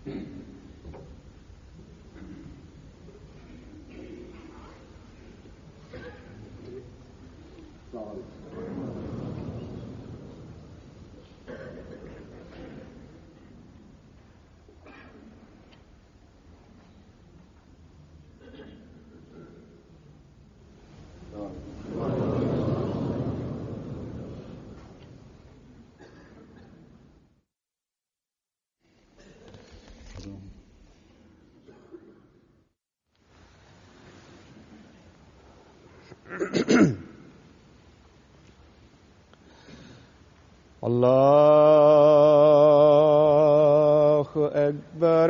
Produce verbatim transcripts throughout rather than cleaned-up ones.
الله أكبر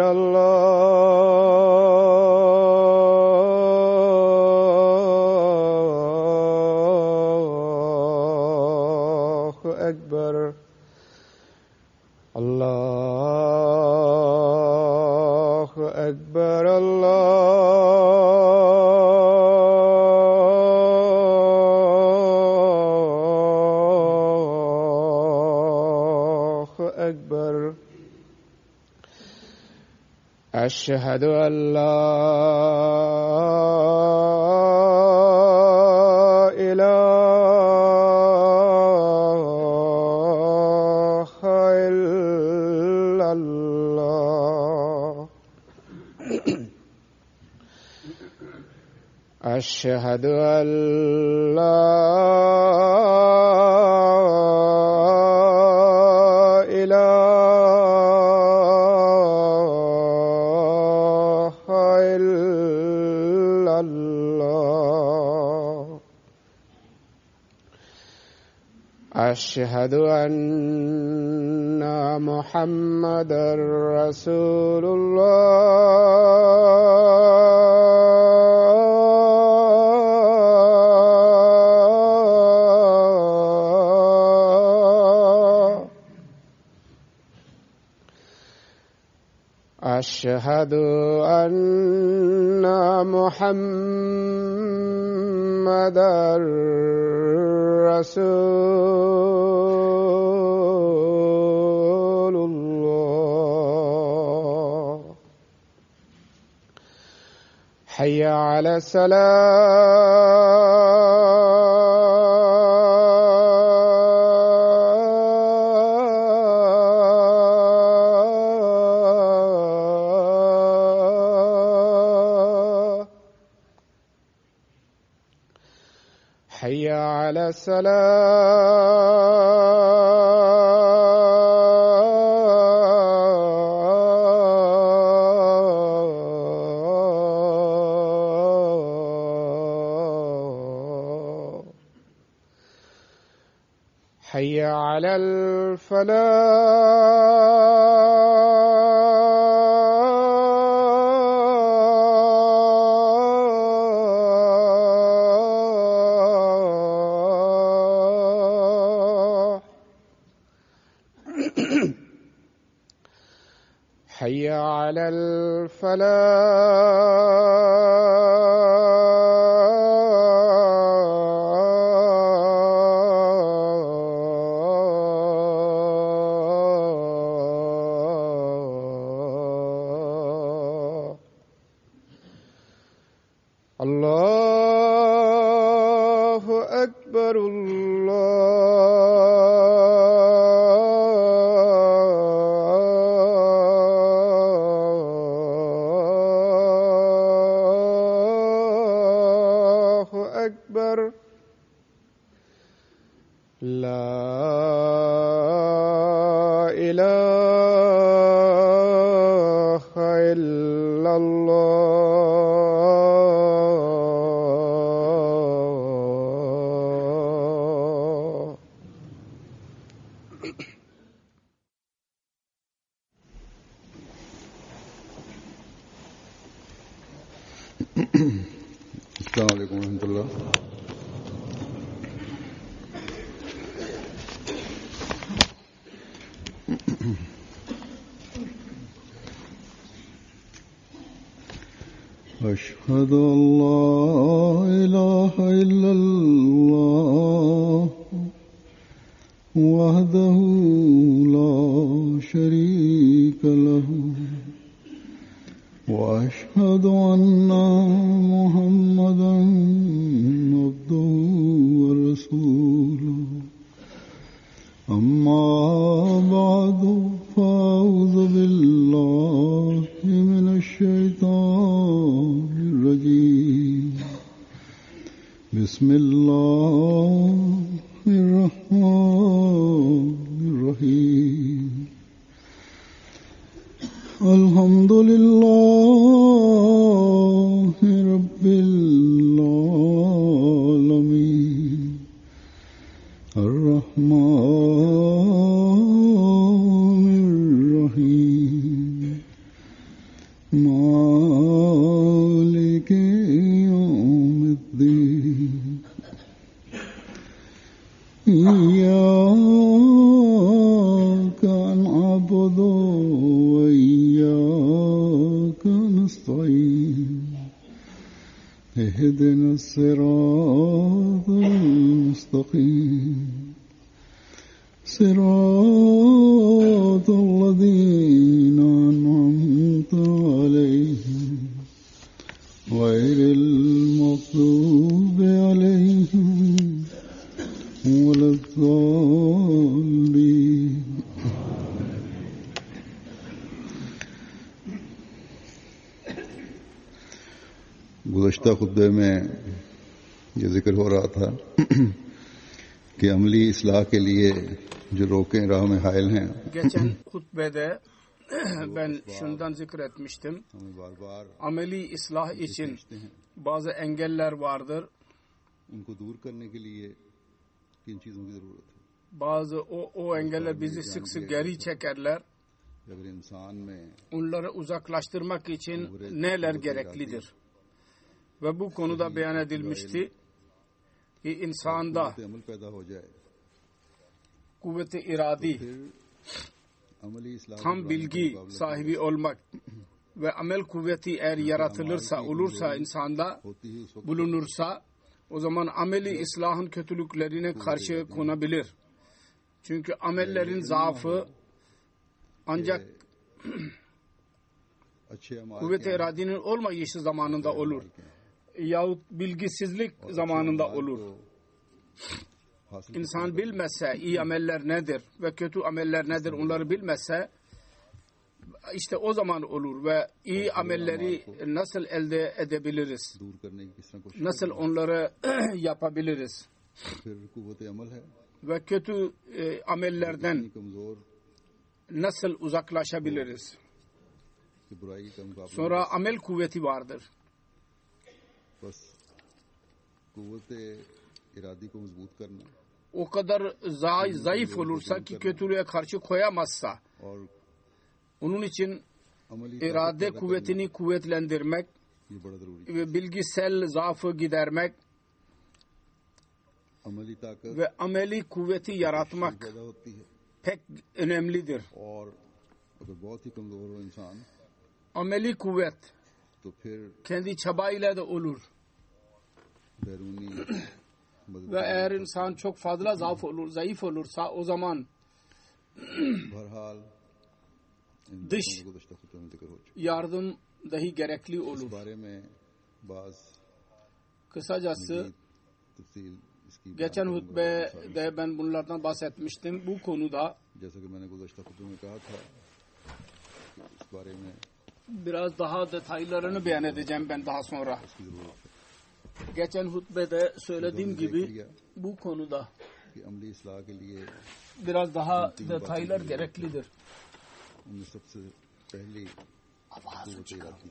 الله أكبر الله أكبر أشهد أن لا إله إلا الله أشهد أن لا أشهد أن محمدًا رسول الله أشهد أن محمدًا رسول الله حي على الصلاة حي على الصلاة حي على الفلاح حي على الفلاح الله أكبر الله أكبر لا إله إلا الله السلام عليكم ورحمة الله. أشهد أن لا إله إلا الله وحده لا شريك له وأشهد أن محمدا عبده ورسوله أما بعد فأعوذ بالله من الشيطان الرجيم بسم الله الرحمن الرحيم الحمد لله رب العالمين الرحمن الرحيم مالك يوم الدين إياك نعبد وإياك نستعين اهدنا الصراط المستقيم صراط الذين أنعمت عليهم غير المغضوب عليهم ولا الضالين गुज़श्ता खुतबे में ये जिक्र हो रहा था कि अमली इस्लाह के लिए जो रोकें राह में हायल हैं Geçen hutbede ben şundan zikretmiştim. Ameli ıslah için bazı engeller vardır. उनको दूर करने के लिए किन चीज़ों की ज़रूरत है Bazı o, o engeller bizi sık sık geri çekerler. अगर इंसान में Onları uzaklaştırmak için neler gereklidir? Ve bu konuda beyan edilmişti ki insanda अमल पैदा हो जाए kuvvet-i iradi, फिर अमली इस्लाह tam bilgi sahibi olmak ve amel kuvveti eğer yaratılırsa, olursa, insanda होती ही उस वक्त bulunursa, o zaman ameli islahın kötülüklerine karşı konabilir. Çünkü amellerin zaafı ancak अच्छे अमाल kuvvet-i iradinin olmayışı zamanında olur. Yahut bilgisizlik zamanında olur. हासिल İnsan bilmezse iyi ameller nedir ve kötü ameller nedir onları bilmezse işte o zaman olur ve iyi amelleri nasıl elde edebiliriz? दूर करने की किस तरह कोशिश Nasıl onları yapabiliriz? फिर कुव्वत अमल है Ve kötü e, amellerden कमजोर nasıl uzaklaşabiliriz? कि बुराई का मुकाबला Sonra amel kuvveti vardır. बस कुव्वत इरादी को मजबूत करना O kadar za- zayıf olursa ki kötülüğe karşı koyamazsa, और onun için अमली irade ताकत पैदा kuvvetini kuvvetlendirmek करना, ये बड़ा जरूरी है ve bilgisel zaafı gidermek अमली ताकत ve ameli kuvveti yaratmak पैदा होती है pek önemlidir. और अगर बहुत ही कमजोर हो इंसान Ameli kuvvet तो फिर kendi çabayla da olur. बैरूनी मदद Ve eğer insan çok fazla zaaf olur, zayıf olursa o zaman बहरहाल इन Dış बातों का गुज़श्ता खुतबे में जिक्र हो चुका yardım dahi gerekli है। इस olur. बारे में बाज Kısacası मज़ीद तफसील इसकी बयान geçen करूंगा। hutbede ben bunlardan bahsetmiştim. Bu konuda जैसा कि मैंने गुज़श्ता खुतबे में कहा था कि इस बारे में biraz daha detaylarını beyan edeceğim ben daha sonra. इसकी ज़रूरत है Geçen hutbede söylediğim gibi bu konuda कि अमली इस्लाह के लिए biraz daha detaylar gereklidir. उनमें सबसे पहली कुव्वत Eradi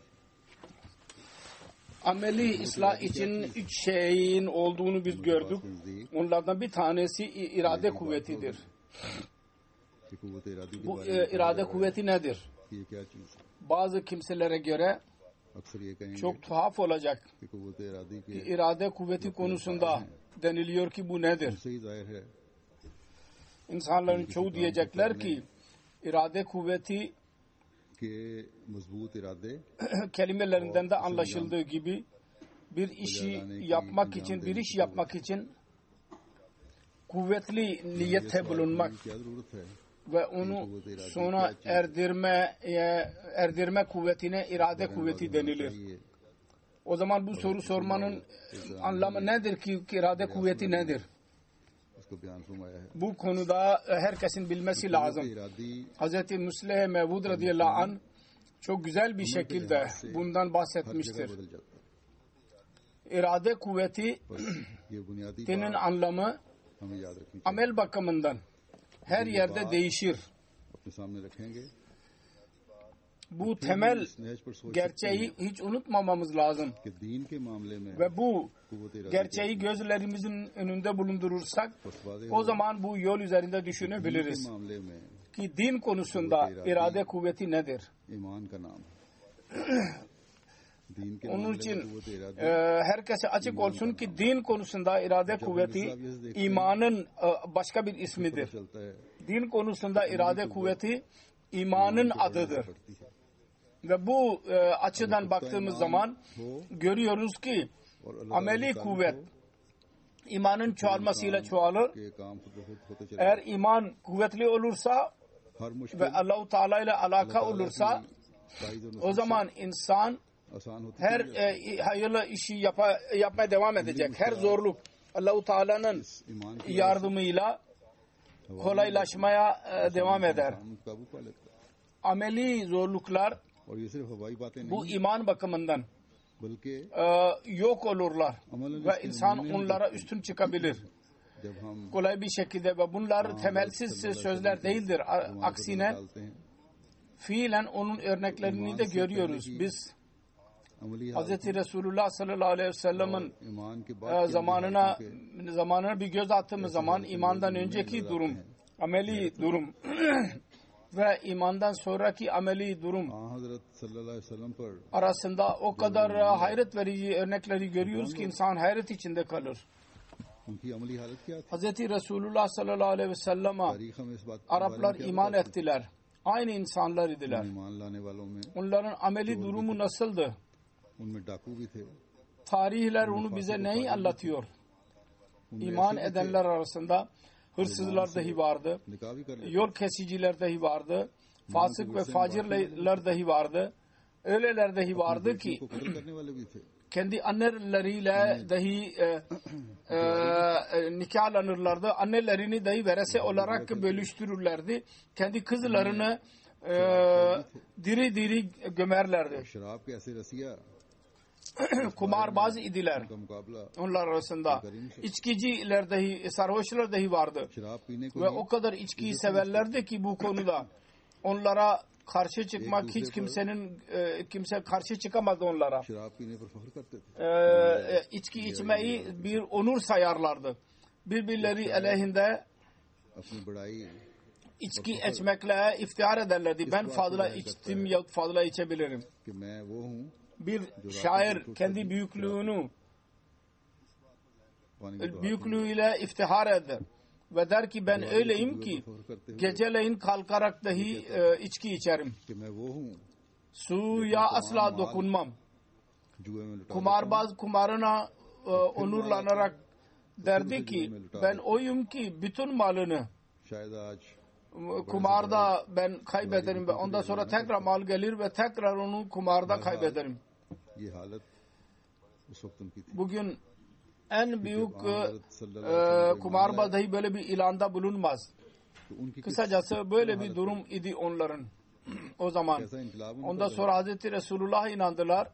Ameli ıslah için üç şeyin olduğunu biz gördük. Onlardan bir tanesi irade kuvvetidir. कि कुव्वत इरादी के Bu बारे में e, irade kuvveti nedir? कि ये क्या चीज़ है Bazı kimselere göre अक्सर ये कहेंगे çok tuhaf olacak. कि कुव्वत इरादी Ki के irade kuvveti konusunda deniliyor ki bu nedir? से ही जाहिर है İnsanların çoğu diyecekler ki irade kuvveti कि मजबूत इरादे kelimelerinden de anlaşıldığı gibi bir işi yapmak için, bir iş yapmak için kuvvetli niyete bulunmak क्या जरूरत है ve onu sona erdirme erdirme kuvvetine irade kuvveti denilir. O zaman bu soru sormanın anlamı nedir ki irade kuvveti nedir? Bu konuda herkesin bilmesi lazım. Hazreti Müslim Mevud radıyallahu anh çok güzel bir şekilde bundan bahsetmiştir. İrade kuvvetinin anlamı amel bakımından her yerde değişir. Bu temel gerçeği hiç unutmamamız lazım. Ve bu gerçeği gözlerimizin önünde bulundurursak o zaman bu yol üzerinde düşünebiliriz. Ki din konusunda irade kuvveti nedir? Onun için e, herkese açık olsun ki din konusunda irade kuvveti imanın e, başka bir ismidir. Din konusunda irade kuvveti imanın adıdır. Ve bu e, açıdan baktığımız zaman görüyoruz ki ameli kuvvet imanın çoğalmasıyla çoğalır. Eğer iman kuvvetli olursa ve Allah-u Teala ile alaka olursa o zaman insan her e, hayırlı işi yapa, yapmaya devam edecek. Her zorluk Allah-u Teala'nın yardımıyla kolaylaşmaya e, devam eder. Ameli zorluklar bu iman bakımından e, yok olurlar ve insan onlara üstün çıkabilir. Kolay bir şekilde ve bunlar temelsiz sözler değildir. Aksine fiilen onun örneklerini de görüyoruz. Biz Hz. Resulullah sallallahu aleyhi ve sellem'in zamanına zamanına bir göz attığımız zaman imandan önceki durum, ameli durum ve imandan sonraki ameli durum arasında o kadar hayret verici örnekleri görüyoruz ki insan hayret içinde kalır. Hz. Resulullah sallallahu aleyhi ve sellem'e Araplar iman ettiler. Aynı insanlar idiler. Onların ameli durumu nasıldı? Tarihler onu bize neyi anlatıyor? İman edenler arasında hırsızlar dahi vardı. Yol kesiciler dahi vardı. Fasık ve facirler dahi vardı. Öyleler dahi vardı ki kendi anneleriyle dahi e, e, nikahlanırlardı. Annelerini dahi verese olarak bölüştürürlerdi. Kendi kızlarını e, diri diri gömerlerdi. Kumarbaz idiler onlar arasında. İçkiciler dahi, sarhoşlar dahi vardı. Ve o kadar içkiyi severlerdi ki bu konuda onlara karşı çıkmak hiç kimsenin e, kimse karşı çıkamadı onlara. E, içki içmeyi bir onur sayarlardı. Birbirleri aleyhinde içki içmekle iftihar ederlerdi. Ben fazla içtim ya fazla içebilirim. Bir şair kendi büyüklüğünü büyüklüğüyle iftihar eder ve der ki ben öyleyim ki geceleyin kalkarak dahi e, içki içerim. Suya asla dokunmam. Kumarbaz kumarına e, onurlanarak derdi ki ben oyum ki bütün malını kumarda ben kaybederim ve ondan sonra tekrar mal gelir ve tekrar onu kumarda kaybederim. Bugün en büyük e, kumarbaz dahi böyle bir ilanda bulunmaz. Kısacası böyle bir durum idi onların o zaman. Ondan sonra Hazreti Resulullah'a inandılar.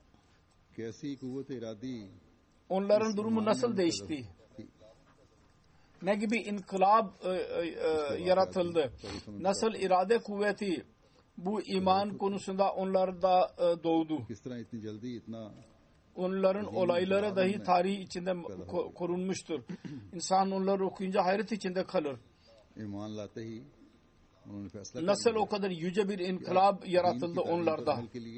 Onların durumu nasıl değişti? Ne gibi inkılap e, e, yaratıldı? Nasıl irade kuvveti bu iman konusunda onlarda e, doğdu? Onların olayları dahi tarih içinde korunmuştur. İnsan onları okuyunca hayret içinde kalır. Nasıl o kadar yüce bir inkılap yaratıldı onlarda?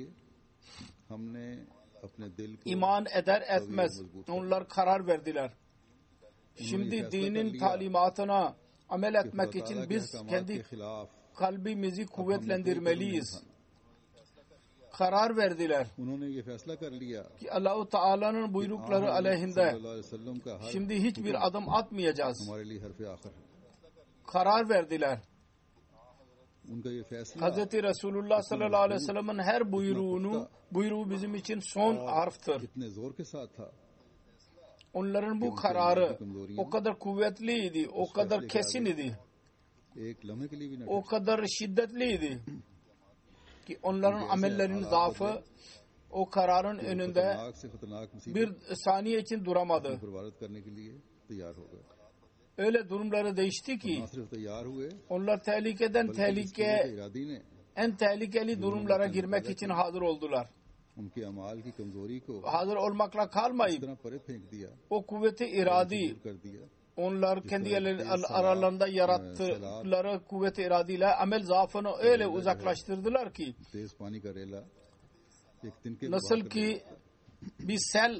İman eder etmez onlar karar verdiler. Şimdi dinin talimatına amel etmek için biz kendi kalbimizi kuvvetlendirmeliyiz. Karar verdiler ki Allah-u Teala'nın buyrukları aleyhinde şimdi hiçbir adım atmayacağız. Karar verdiler. उनका ये फैसला Hazreti Resulullah sallallahu aleyhi ve sellem'in her buyruğunu buyruğu bizim için son harftir. इतने जोर के साथ था Onların bu kararı o kadar kuvvetliydi, o kadar kesin idi, एक लम्हे के लिए भी न o kadar şiddetliydi ki onların amellerinin zaafı o kararın önünde खतरनाक से खतरनाक मुसीबत bir saniye için duramadı. पर वारद करने के लिए तैयार हो गए. Öyle durumları değişti ki न सिर्फ तैयार हुए onlar tehlikeden बल्कि tehlike, इसके इरादी ने en tehlikeli durumlara girmek için hazır oldular. उनके अमाल की कमजोरी को Hazır olmakla इस kalmayıp तरह परे फेंक दिया, o kuvveti iradi दूर कर दिया. onlar kendi yerleri- aralarında yarattıkları kuvvet-i iradiyle amel zaafını öyle uzaklaştırdılar ki तेज पानी का रेला एक तिनके nasıl ki bir sel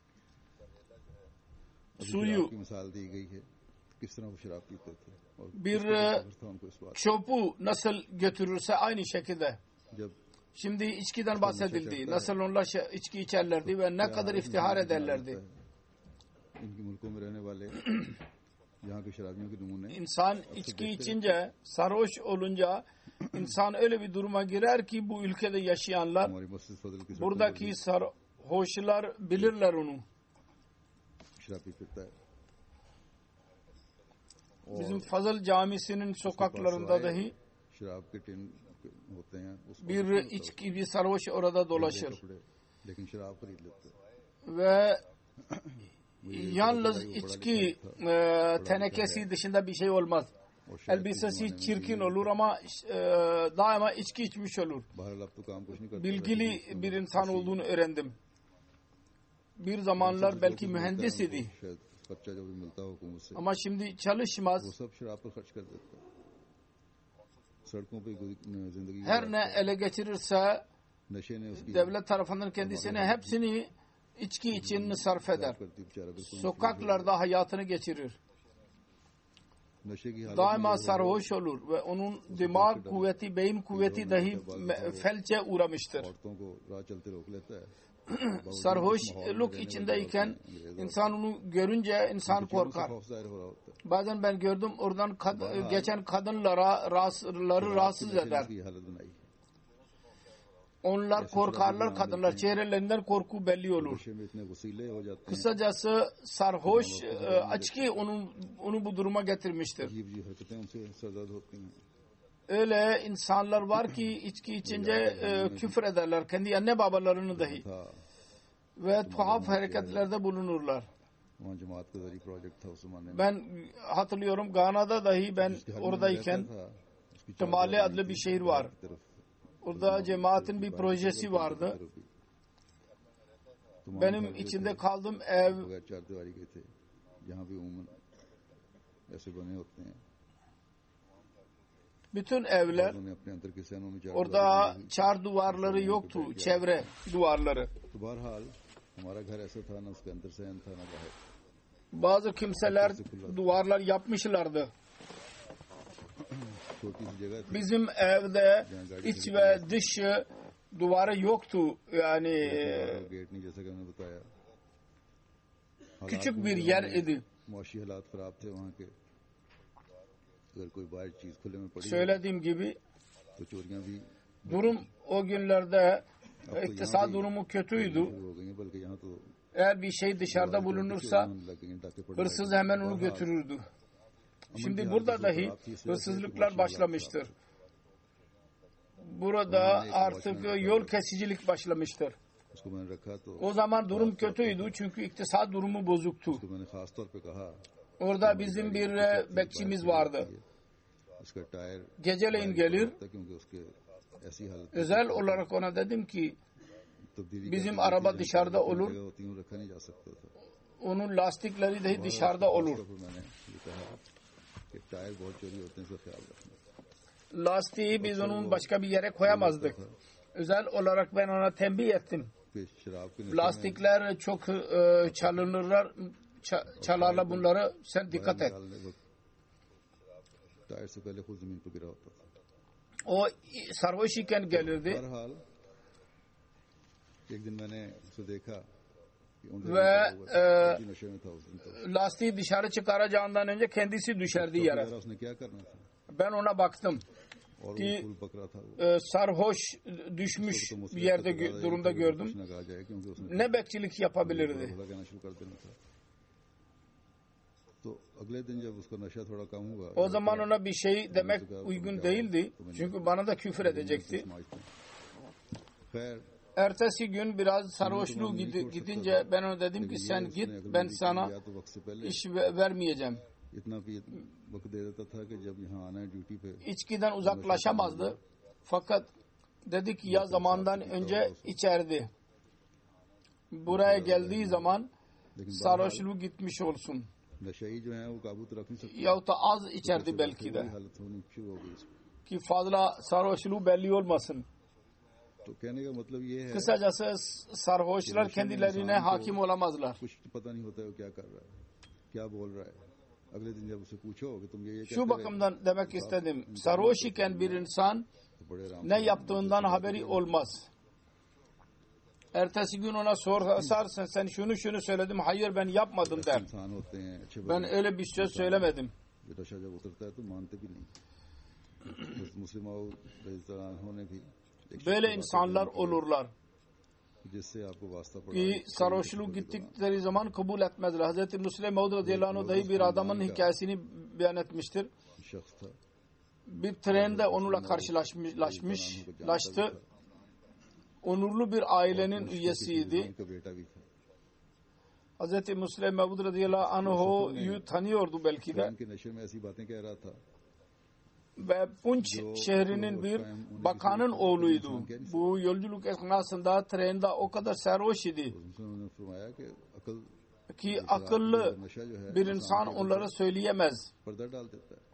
suyu की मिसाल दी गई है किस तरह वो शराब पीते थे और bir था उनको इस बात. çöpü nasıl götürürse aynı şekilde. जब Şimdi içkiden bahsedildi. Nasıl onlar şe- içki içerlerdi ve ne kadar iftihar ederlerdi. इनके मुल्कों में रहने वाले यहाँ के शराबियों के नमूने İnsan içki içince, sarhoş olunca insan öyle bir duruma girer ki bu ülkede yaşayanlar, हमारी मस्जिद फजल की सड़कों पर buradaki sarhoşlar bilirler onu. भी शराब पी फिरता है. Bizim Fazıl Camisi'nin sokaklarında dahi शराब के टिन होते हैं उसको bir içki, bir sarhoş orada dolaşır. कपड़े लेकिन शराब खरीद लेते हैं. Ve yalnız içki e, tenekesi dışında bir şey olmaz. और शायद Elbisesi çirkin olur ama e, daima içki içmiş olur. बहरहाल अब तो काम कुछ नहीं करते. Bilgili bir insan olduğunu öğrendim. Bir zamanlar belki mühendis idi शायद खर्चा जो भी मिलता हो हुकूमत से ama şimdi वो çalışmaz. सब शराब पर खर्च कर देता है. सड़कों पे गुज- जिंदगी Her ne ele geçirirse नशे ने उसकी devlet tarafından kendisine hepsini içki için sarf eder. करती बेचारा बिल्कुल Sokaklarda hayatını geçirir. नशे की हालत Daima में वो sarhoş olur ve onun dimağ kuvveti, beyin kuvveti dahi me- felce uğramıştır. औरतों को राह चलते रोक लेता है. Sarhoşluk içindeyken insan onu görünce insan बच्चों से korkar. खौफ जाहिर हो रहा होता है. Bazen ben gördüm oradan kad- geçen kadınlara rahatsızları rahatsız नशे ने eder. उसकी हालत बनाई. Onlar korkarlar, kadınlar çehrelerinden korku belli olur. नशे में इतने वसीले हो जाते हैं. Kısacası sarhoş e, açık onu onu bu duruma getirmiştir. अजीब अजीब हरकतें उनसे सरदर्द होती हैं. Öyle insanlar var ki içki içince e, küfür ederler. Kendi anne babalarını dahi. था Ve tuhaf hareketlerde bulunurlar. वहाँ जमात का जरिए प्रोजेक्ट था उस जमाने में. Ben hatırlıyorum Gana'da dahi ben जिसके हर oradayken में रहता था, उसकी चार Tamale दीवारी adlı थी, bir şehir var. एक तरफ Orada cemaatin bir projesi vardı. तुम्हारे Benim घर जो içinde थे, kaldığım ev बगैर चार दीवारी के थे. यहाँ भी उमूमन ऐसे बने होते हैं. bütün evler उन्होंने अपने अंदर के सहनों में चार orada दीवारी की. çar duvarları yoktu. Çevre duvarları. तो बहरहाल हमारा घर ऐसा था ना उसके अंदर सहन था ना बाहर. Bazı kimseler duvarlar yapmışlardı. छोटी सी जगह थी. Bizim evde iç ve dış duvarı yoktu. Yani gate नहीं जैसा कि हमने बताया. küçük bir yer idi. मुआशी हालात खराब थे वहाँ के. अगर कोई बाहर चीज खुले में पड़ी Söylediğim gibi तो चोरियां भी durum o günlerde iktisat durumu kötüydü. शुरू हो गई हैं. बल्कि यहाँ तो Eğer bir şey dışarıda bulunursa लग गई हैं, डाके पड़ने hırsız लगे. hemen onu götürürdü. Şimdi burada dahi hırsızlıklar başlamıştır. Burada artık yol kesicilik başlamıştır. उसको मैंने रखा तो O zaman durum kötüydü çünkü iktisat durumu bozuktu. उसको मैंने खास तौर पे कहा Orada bizim bir bekçimiz vardı. उसका टायर Geceleyin gelir. क्योंकि उसके ऐसी हालत Özel olarak ona dedim ki तब्दीली bizim araba dışarıda olur. होती हूँ रखा नहीं जा सकता था. Onun lastikleri dahi dışarıda olur. तो फिर मैंने ये कहा कि टायर बहुत चोरी होते हैं, इसका ख्याल रखना. Lastiği biz onun başka bir yere koyamazdık. Özel olarak ben ona tembih ettim. फिर शराब के नशे में Lastikler çok e, çalınırlar, ça- çalarlar bunları. Sen dikkat et. निकालने वक्त टायर से पहले खुद जमीन पर गिरा होता था. O sarhoş iken gelirdi बहरहाल एक दिन मैंने उसे देखा कि उन ve e, नशे में था उस दिन. तो lastiği dışarı çıkaracağından önce kendisi düşerdi yere. उसने क्या करना था Ben ona baktım. और वो ki फूल पकड़ा था वो e, sarhoş düşmüş तो bir मुझे yerde पता gö- था durumda कि gördüm. कुछ ना कहा जाए क्योंकि उसने Ne bekçilik yapabilirdi? भला कहना शुरू कर देना था तो अगले दिन जब उसका नशा थोड़ा कम हुआ O zaman ona bir şey demek uygun değildi. Çünkü bana da küfür edecekti. खैर Ertesi gün biraz sarhoşluğu gidi- gidince ben ona dedim ki sen git, ben sana या तो वक्त से पहले iş ve- vermeyeceğim. इतना भी वक्त दे देता था कि जब यहाँ आना है ड्यूटी पे İçkiden uzaklaşamazdı. Fakat dedi ki ya zamandan önce içerdi. Buraya geldiği zaman sarhoşluğu gitmiş olsun. नशाई जो है वो काबू तो रख नहीं सकते Yahut da az içerdi belki de. हालत होनी शुरू हो गई इसको Ki fazla sarhoşluğu belli olmasın. तो कहने का मतलब ये है Kısacası sarhoşlar kendilerine hakim olamazlar. कुछ पता नहीं होता है वो क्या कर रहा है क्या बोल रहा है अगले दिन जब उसे पूछो कि तुम ये ये Şu कहते रहे bakımdan demek istedim. Sarhoş iken bir insan तो बड़े आराम ne yaptığından haberi olmaz. Ertesi gün ona sorarsan sen şunu şunu söyledim, hayır ben yapmadım से der. इंसान होते हैं अच्छे Ben बड़े öyle bir söz söylemedim. ये नशा जब उतरता है तो मानते भी नहीं मुस्लिम होने भी एक Böyle insanlar olurlar जिससे आपको वास्ता पड़ा ki sarhoşluk gittikleri zaman kabul etmezler. Hazreti Müslim Maud radıyallahu anh dahi bir adamın hikayesini beyan etmiştir. शख्स था Bir trende onunla karşılaşmışlaştı. Onurlu bir ailenin üyesiydi. उनका बेटा भी था Hazreti Müslim Maud radıyallahu anh'u tanıyordu belki de. Train के नशे में ऐसी बातें कह रहा था Ve Punç şehrinin bir bakanın oğluydu. Bu yolculuk esnasında trende o kadar sarhoş idi उसने उन्होंने फरमाया कि अकल ki akıllı नशा जो है bir insan onları söyleyemez. पर्दा डाल देता है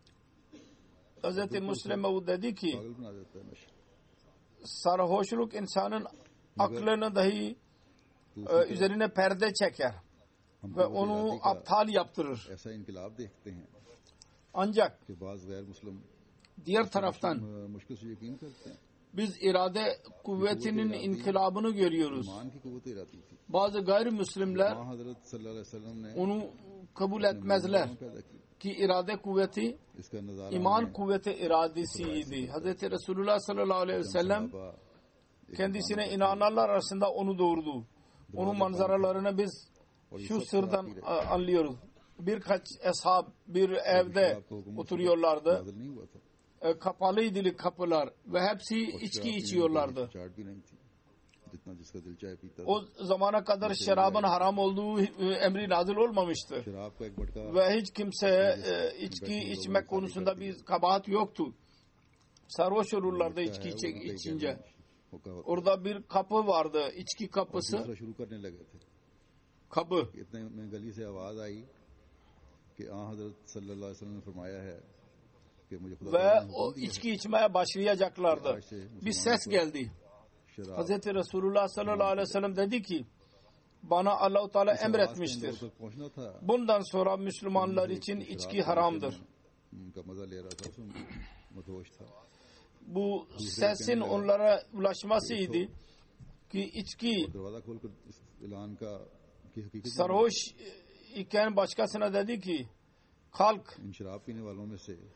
Hazreti Müslim Maud dedi ki पागल बना देता है नशा sarhoşluk insanın aklını dahi e, üzerine perde çeker हम ve लोग onu आज़ादी का aptal yaptırır. ऐसा इनकलाब देखते हैं Ancak कि बाज गैर मुस्लिम diğer taraftan मुश्किल से यकीन करते हैं biz irade kuvvetinin inkılabını görüyoruz. ईमान की कुव्वत इरादी थी Bazı gayrimüslimler वहाँ हजरत सल्लल्लाहु अलैहि वसल्लम ने onu kabul etmezler पैदा की ki irade kuvveti इसका नजारा iman kuvveti iradesiydi. Hazreti Resulullah sallallahu aleyhi ve sellem सहाबा kendisine inananlar arasında onu doğurdu. Onun manzaralarını biz şu sırdan e, anlıyoruz. Birkaç ashab bir evde oturuyorlardı. नाज़िल नहीं हुआ था E, kapalıydı kapılar ve hepsi içki içiyorlardı. चाट भी नहीं थी जितना जिसका दिल चाहे पीता था O zamana kadar şarabın haram olduğu e, emri nazil olmamıştı. शराब का एक मटका Ve hiç kimse e, içki içmek konusunda bir kabahat yoktu. Sarhoş olurlardı içki içe, içince. होगा होता Orada bir kapı vardı, içki kapısı. दूसरा शुरू करने लगे थे Kapı. इतने में गली से आवाज आई कि आ हजरत सल्लल्लाहु अलैहि वसल्लम ने फरमाया है कि मुझे खुदा Ve ताला ने o हुक्म दिया içki içmeye başlayacaklardı. Bir ses geldi. है, शराब Hazreti Resulullah sallallahu aleyhi ve sellem dedi ki bana Allah-u Teala इस आवाज से इन emretmiştir. लोगों तक पहुंचना था Bundan sonra Müslümanlar için içki haramdır. उनका मजा ले रहा था उसमें मदहोश था Bu sesin onlara ulaşmasıydı ki içki दरवाजा खोलकर इस ऐलान का की हकीकत sarhoş iken başkasına dedi ki kalk इन शराब पीने वालों में से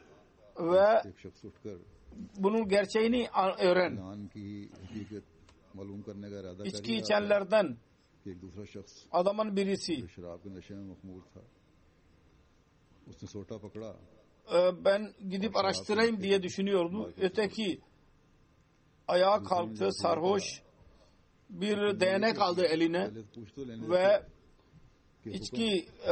ve एक शख्स उठकर bunun gerçeğini öğren. ऐलान की हकीकत मालूम करने का इरादा कर İçki ही रहा था içenlerden कि एक दूसरा शख्स adamın birisi जो शराब के नशे में मखमूर था उसने सोटा पकड़ा e, ben gidip araştırayım diye düşünüyordu. Öteki ayağa kalktı sarhoş bir değnek aldı eline पहले तो पूछ तो लेने ve देते कि हुक्म içki e,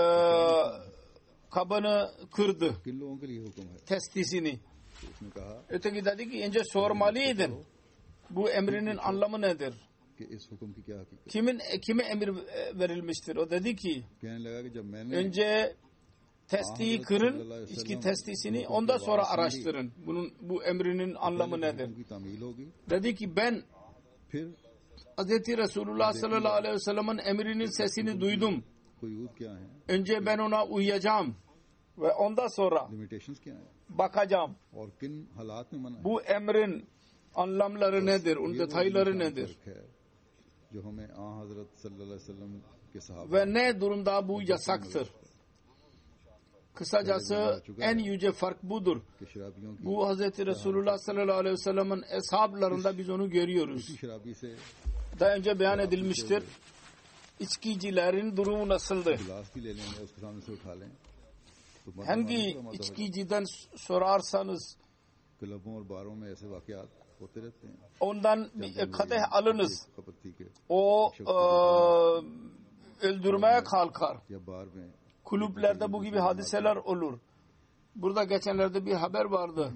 kabını kırdı, किन लोगों के लिए हुक्म है testisini. तो उसने कहा Öteki dedi ki önce sormalıydın. Bu emrinin anlamı nedir? कि इस हुक्म की क्या हकीकत Kimin kime emir e, verilmiştir? O dedi ki कहने लगा कि जब मैंने önce testiyi kırın, içki testisini, ondan sonra araştırın. Bunun bu emrinin anlamı nedir? हुक्म की तामील होगी Dedi ki ben फिर Hazreti Resulullah sallallahu aleyhi ve sellem'in emrinin sesini duydum. कुयूद क्या है Önce ben ona uyacağım ve ondan sonra limitations क्या है bakacağım. और किन हालात में मना है Bu emrin anlamları nedir? Onun ये वो detayları इंसान nedir? फर्क है जो हमें आ हजरत सल्लल्लाहु अलैहि वसल्लम के सहाबा Ve ne durumda bu yasaktır? Kısacası en yüce fark budur. कि शराबियों की Bu Hazreti Resulullah sallallahu aleyhi ve sellem'in eshablarında biz onu görüyoruz. किसी शराबी से Daha önce beyan edilmiştir. İçkicilerin durumu nasıldı? गिलास भी ले लेंगे उसके सामने से उठा लें तो मर्द Hangi मानो तो मर्द हो içkiciden sorarsanız क्लबों और बारों में ऐसे वाकयात होते रहते हैं ondan bir kadeh alınız. खपत के O e, öldürmeye kalkar. या बार में Kulüplerde bu gibi hadiseler olur. Burada geçenlerde bir haber vardı.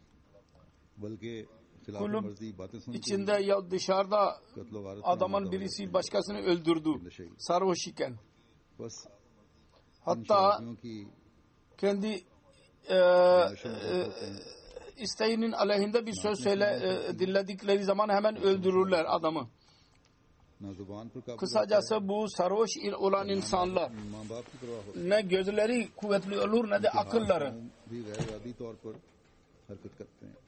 बल्कि खिलाफ Kulüp मर्जी बातें सुन के içinde ya dışarıda कत्ल व गारत में adamın आमादा birisi हो başkasını öldürdü. Sarhoş iken. बस इन Hatta शराबियों की kendi e, e, isteğinin aleyhinde bir söz söyle e, dinledikleri zaman hemen öldürürler adamı. ना जुबान पर काबू Kısacası bu sarhoş olan insanlar माँ बाप की परवाह होती ne gözleri kuvvetli olur ne de akılları. है भी गैर इरादी तौर पर हरकत करते हैं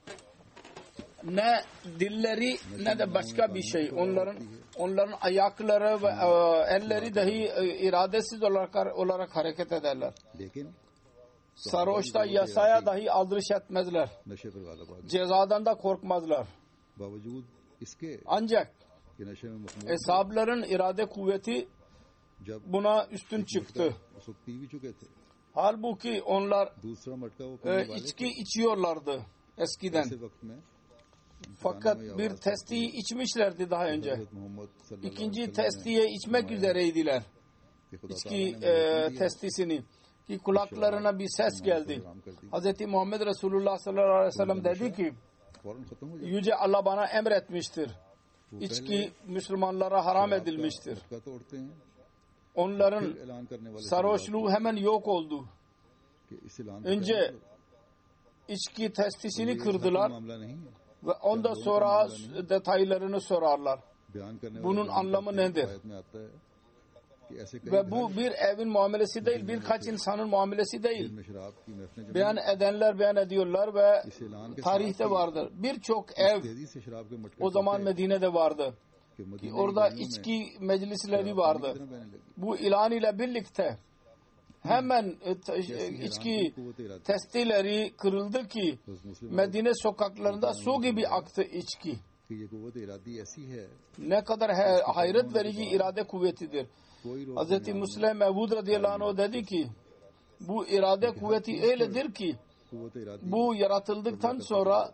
Ne dilleri ne de başka bir şey. Onların onların ayakları ve e, elleri dahi e, iradesiz olarak olarak hareket ederler. लेकिन Sarhoşta yasaya dahi aldırış etmezler. नशे पर गालब आ गए Cezadan da korkmazlar. बावजूद इसके Ancak कि नशे में मखमूर eshabların irade kuvveti जब buna üstün çıktı. उस वक्त पी भी चुके थे Halbuki onlar दूसरा मटका वो e, पीने वाले içki içiyorlardı eskiden. ऐसे वक्त में Fakat bir testiyi içmişlerdi daha önce. हज़रत मोहम्मद सल्लल्लाहु अलैहि İkinci वसल्लम testiye içmek üzereydiler. कि खुदा İçki ताला ने e, मौजूद दिया testisini. Ki kulaklarına bir ses geldi. Hz. Muhammed Resulullah sallallahu aleyhi ve sellem dedi ki फौरन खत्म हो जाए Yüce Allah bana emretmiştir. वो İçki Müslümanlara haram edilmiştir. मटका तोड़ते हैं Onların फिर ऐलान करने वाले sarhoşluğu hemen yok oldu. कि इस ऐलान Önce içki testisini kırdılar मामला नहीं है ve ondan sonra detaylarını sorarlar. बयान करने Bunun वाले anlamı nedir? आयत में आता है कि ऐसे कई Ve bu bir evin muamelesi değil, birkaç insanın muamelesi değil. में शराब की महफिलें जमी Beyan edenler beyan ediyorlar ve इस ऐलान के tarihte vardır. Birçok ev तेजी से शराब के मटके o zaman Medine'de vardı. कि मदीने Orada की गलियों में içki meclisleri शराब vardı. पानी की तरह बहने लगी Bu ilan ile birlikte hemen e, te- e, içki testileri kırıldı ki बस मुस्लिम Medine sokaklarında su gibi aktı içki. कि ये कुव्वत इरादी ऐसी है Ne kadar he- hayret verici irade kuvvetidir. कोई रोक Hz. Müslim Mevud radıyallahu anh dedi ki bu irade kuvveti öyledir ki कुव्वत Eradi bu yaratıldıktan sonra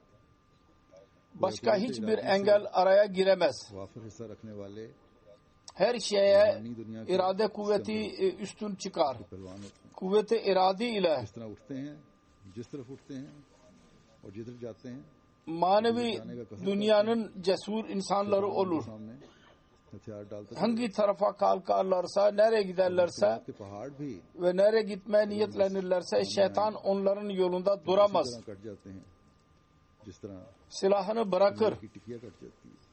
başka hiçbir engel araya giremez. वाफिर हिस्सा रखने वाले Her şeye irade kuvveti e, üstün çıkar. पहलवान होते हैं Kuvveti iradi ile जिस तरह उठते हैं जिस तरफ उठते हैं और जिधर जाते हैं manevi dünyanın cesur insanları olur. सामने हथियार डालते हैं Hangi tarafa kalkarlarsa, nereye giderlerse कि पहाड़ भी ve nereye gitmeye niyetlenirlerse şeytan onların yolunda duramaz. इस तरह कट जाते हैं जिस तरह Silahını bırakır की टिकिया कट जाती है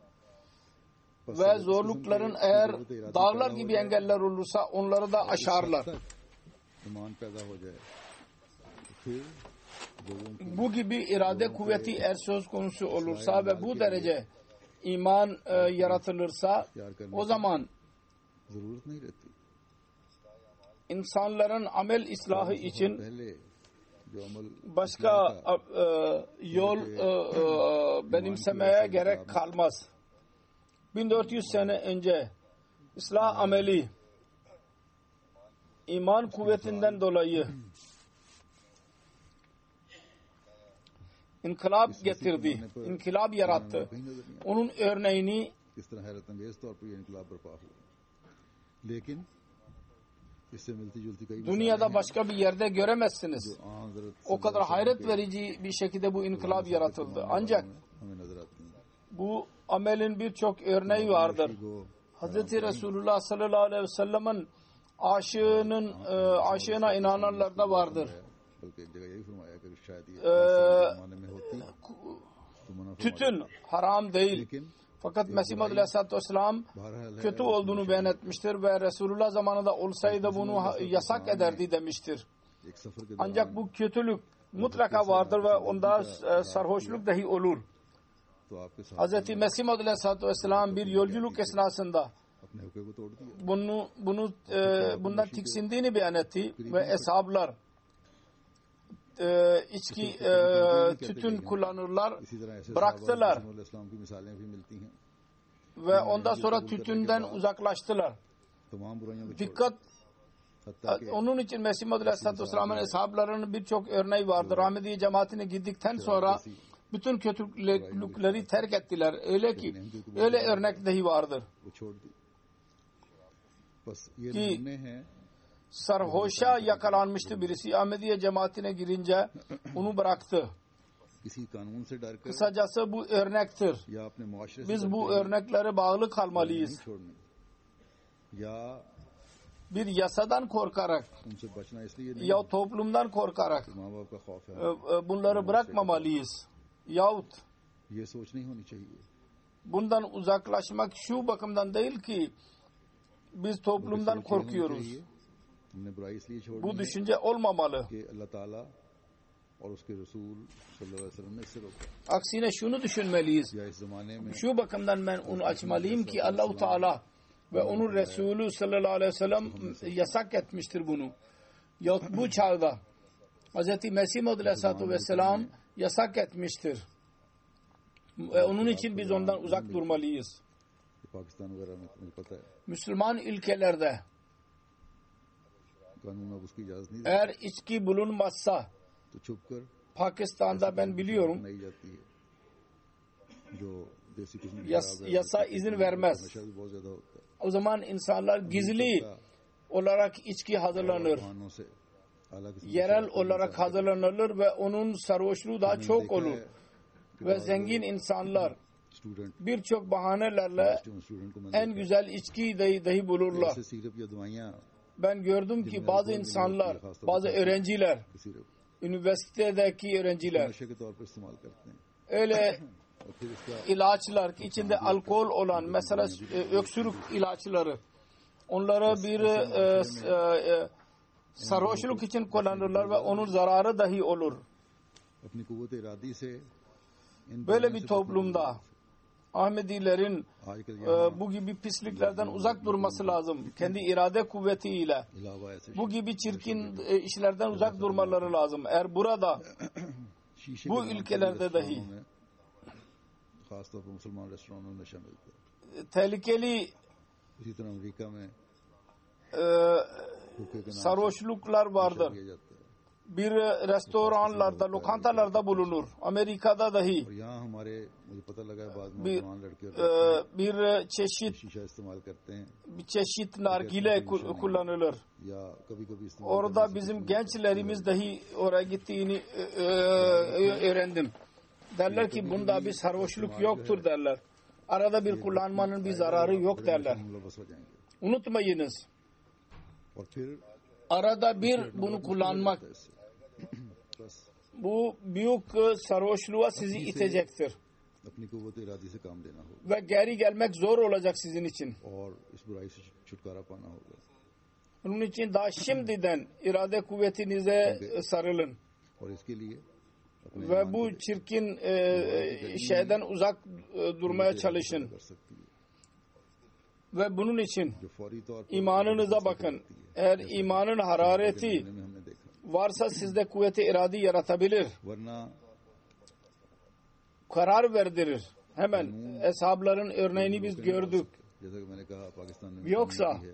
ve zorlukların eğer dağlar gibi engeller olursa onları da aşarlar. ईमान पैदा हो जाए तो फिर लोगों की Bu gibi irade kuvveti eğer söz konusu olursa ve bu derece iman e, yaratılırsa o zaman जरूरत नहीं रहती insanların amel islahı için पहले जो अमल başka e, yol e, e, benimsemeye gerek kalmaz. bin dört yüz sene önce ıslah ameli iman kuvvetinden dolayı inkılap getirdi, inkılap yarattı. Onun örneğini किस तरह हैरत अंगेज तौर पर यह इनकलाब बर्पा हुआ लेकिन इससे मिलती जुलती कई dünyada başka bir yerde göremezsiniz. आम हजरत O kadar hayret verici bir şekilde bu inkılap yaratıldı. Ancak हमें नजर आती हैं bu amelin birçok örneği vardır. वो Hz. Resulullah sallallahu aleyhi ve sellem'in aşığının e, aşığına inananlar da vardır. बल्कि एक जगह यही फरमाया कि शायद ये Ee, जमाने में होती तो मना फरमाया Tütün haram değil. लेकिन Fakat Mesih Muhammed Aleyhisselatü Vesselam बहरहाल है kötü olduğunu beyan etmiştir ve Resulullah zamanında olsaydı bunu ha- yasak ederdi demiştir. एक सफर के Ancak दौरान bu kötülük mutlaka vardır ve onda e, sarhoşluk dahi olur. तो आपके साथ Hz. Mesih Muhammed Aleyhisselatü Vesselam bir yolculuk esnasında अपने हुक्म को तोड़ दिया bunu bunu e, bundan tiksindiğini beyan etti ve eshablar e, içki e, tütün kullanırlar, bıraktılar ve ondan sonra tütünden uzaklaştılar. Dikkat, onun için Mesih Muhammed Aleyhisselatü Vesselam'ın eshablarının birçok örneği vardır. Ahmediye cemaatine gittikten sonra bütün kötülükleri terk ettiler. Öyle ki öyle örnek dahi vardır ki sarhoşa yakalanmıştı birisi. Ahmediye cemaatine girince onu bıraktı. Kısacası bu örnektir. Biz bu örneklere bağlı kalmalıyız. Bir yasadan korkarak ya toplumdan korkarak bunları bırakmamalıyız. Yahut bundan uzaklaşmak şu bakımdan değil ki biz toplumdan korkuyoruz. Bu düşünce olmamalı. Aksine şunu düşünmeliyiz. Şu bakımdan ben onu açmalıyım ki Allah-u Teala ve onun Resulü sallallahu aleyhi ve sellem yasak etmiştir bunu. Ya bu çağda Hz. Mesih Muhammed Aleyhisselatü Vesselam yasak etmiştir. Ve onun için biz ondan uzak durmalıyız. Müslüman ülkelerde eğer içki bulunmazsa, Pakistan'da ben biliyorum yas, yasa izin vermez. O zaman insanlar gizli olarak içki hazırlanır. Yerel olarak hazırlanılır ve onun sarhoşluğu daha çok olur. Ve zengin insanlar birçok bahanelerle en güzel içkiyi dahi, dahi bulurlar. Ben gördüm ki bazı insanlar, bazı öğrenciler, üniversitedeki öğrenciler öyle ilaçlar ki içinde alkol olan, mesela öksürük ilaçları, onları bir e, e, sarhoşluk için kullanırlar ve onun zararı dahi olur. Böyle bir toplumda Ahmedilerin e, bu gibi pisliklerden uzak durması lazım. Kendi irade kuvvetiyle bu gibi çirkin e, işlerden uzak durmaları lazım. Eğer burada bu ülkelerde dahi tehlikeli e, sarhoşluklar vardır. Bir restoranlarda, lokantalarda bulunur. Amerika'da dahi bir, e, bir çeşit bir çeşit nargile kullanılır. Orada bizim gençlerimiz dahi oraya gittiğini e, e, öğrendim. Derler ki bunda bir sarhoşluk yoktur derler. Arada bir kullanmanın bir zararı yok derler. Unutmayınız. Arada bir bunu kullanmak bu büyük sarhoşluğa sizi itecektir. Ve geri gelmek zor olacak sizin için. Onun için daha şimdiden irade kuvvetinize sarılın. Ve bu çirkin e, şeyden uzak e, durmaya çalışın. Ve bunun için imanınıza bakın. Eğer imanın harareti varsa sizde kuvveti irade yaratabilir. Karar verdirir. Hemen eshabların örneğini biz gördük. Yoksa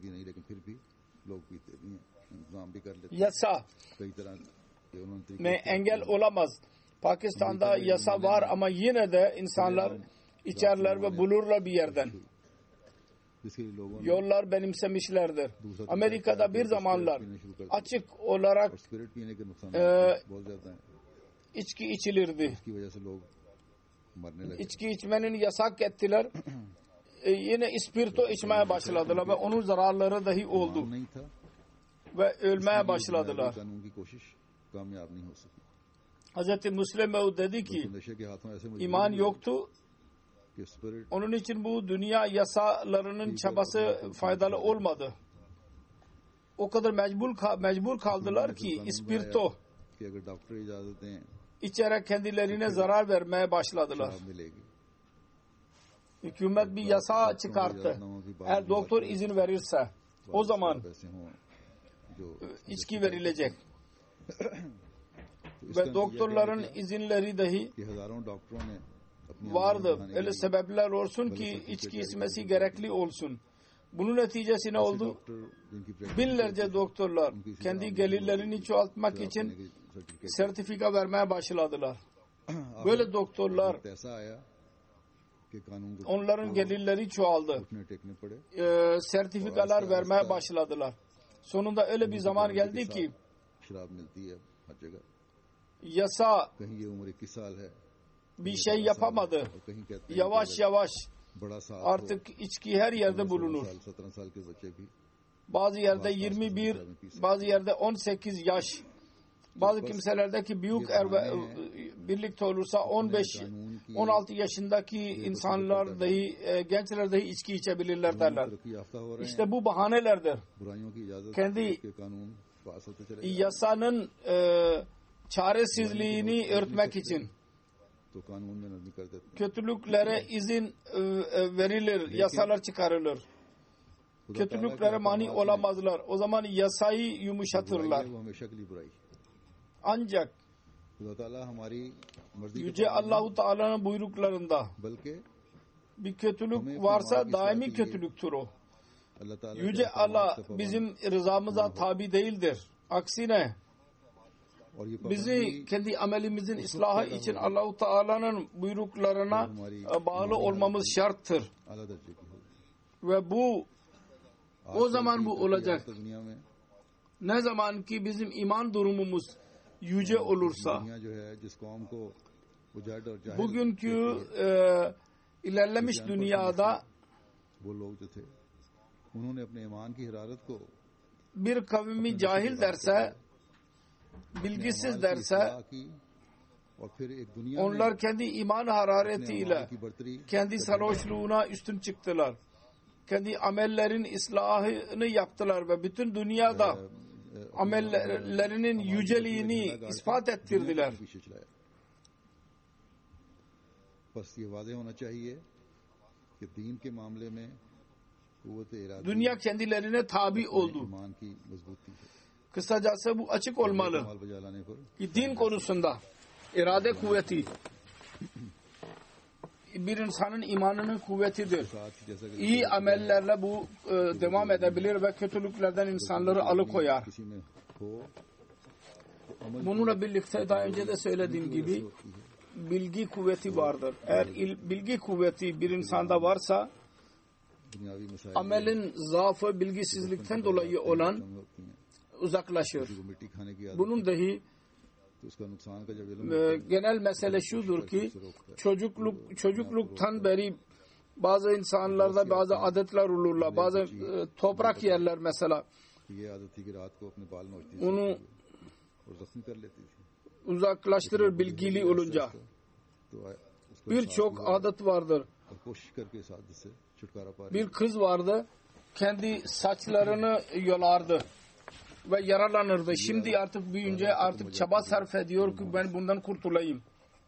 yasa ne engel olamaz. Pakistan'da yasa var ama yine de insanlar içerler ve bulurlar bir yerden. Yollar benimsemişlerdir. Amerika'da bir zamanlar açık olarak e, içki içilirdi. İçki içmenin yasak ettiler. E, yine ispirto içmeye başladılar ve onun zararları dahi oldu. Ve ölmeye başladılar. Hz. Müslim Maud dedi ki iman yoktu. Onun için bu dünya yasalarının çabası faydalı olmadı. O kadar mecbur mecbur kaldılar ki ispirto içerek kendilerine zarar vermeye başladılar. Hükümet bir yasa çıkarttı. Eğer doktor izin verirse o zaman içki verilecek. ve doktorların izinleri dahi कि हजारों डॉक्टरों ने अपनी vardı. Öyle sebepler olsun ki içki içmesi gerekli olsun. Bunun neticesi ne oldu? Doctor जिनकी practice Binlerce doktorlar kendi gelirlerini çoğaltmak için sertifika vermeye başladılar. Böyle doktorlar, ऐसा आया कि कानून को onların gelirleri çoğaldı. उठने टेकने पड़े Ee, sertifikalar vermeye başladılar. Sonunda öyle bir zaman geldi ki शराब मिलती है हर जगह yasa कहीं ये उम्र इक्कीस साल है bir şey yapamadı. और कहीं कहते हैं Yavaş yavaş बड़ा साथ artık içki her yerde bulunur. साल सत्रह साल के बच्चे भी Bazı yerde yirmi bir, bazı yerde on sekiz yaş. Bazı kimselerdeki büyük erve, birlikte olursa on beş on altı yaşındaki insanlar dahi, e, gençler dahi içki içebilirler derler. तरक्की याफ्ता हो रहे हैं İşte bu bahanelerdir. बुराइयों की इजाजत Kendi के कानून पास होते चले yasanın e, çaresizliğini örtmek için तो कानून में नरमी कर देते हैं kötülüklere izin e, e, verilir, yasalar çıkarılır. Kötülüklere mani olamazlar. O zaman yasayı yumuşatırlar. वो हमेशा के लिए बुराई Ancak खुदा ताला हमारी मर्जी के Yüce Allahu Teala'nın buyruklarında बल्कि bir kötülük varsa daimi kötülüktür o. अल्लाह ताला Yüce Allah bizim rızamıza tabi değildir. Aksine और ये bizi kendi amelimizin ıslahı için Allahu Teala'nın buyruklarına e, bağlı olmamız şarttır. आला दर्जे की होगी Ve bu o zaman bu olacak. तो दुनिया में Ne zaman ki bizim iman durumumuz yüce olursa, दुनिया जो है जिस कौम को उजाड़ और जाहिल bugünkü e, ilerlemiş dünyada वो लोग जो थे उन्होंने अपने ईमान की हरारत को bir kavmi cahil derse, bilgisiz derse, इस्लाह की और फिर एक दुनिया में onlar kendi iman hararetiyle ईमान की बढ़तरी kendi sarhoşluğuna üstün çıktılar. Kendi amellerin ıslahını yaptılar ve bütün dünyada amellerinin yüceliğini ispat ettirdiler. पीछे चलाया बस ये वादे होना चाहिए कि दीन के मामले में कुव्वत इरादा Dünya kendilerine tabi oldu. ईमान की मजबूती है Kısacası bu açık olmalı. माल बजा लाने पर Ki din konusunda irade kuvveti bir insanın imanının kuvvetidir. साथ जैसा कि İyi amellerle bu e, devam edebilir ve kötülüklerden insanları alıkoyar. किसी में हो Bununla birlikte daha önce de söylediğim gibi bilgi kuvveti vardır. Eğer il, bilgi kuvveti bir insanda varsa दुनियावी मसाइल amelin zaafı bilgisizlikten dolayı olan कम होती हैं uzaklaşır. किसी को मिट्टी खाने की आदत Bunun dahi तो उसका नुकसान का जब इल्म e, genel mesele şudur ki çocukluk çocukluktan beri bazı insanlarda bazı adetler olurlar. Bazı e, toprak yerler mesela. ये आदत थी कि रात को अपने बाल नोचती थी Onu और जख्मी कर लेती थी uzaklaştırır bilgili olunca. तो आ- उसको Birçok adet vardır. और कोशिश करके इस आदत से छुटकारा पा रही Bir kız vardı. Kendi saçlarını yolardı ve yaralanırdı. Şimdi artık büyüyünce artık çaba sarf ediyor ki ben bundan kurtulayım.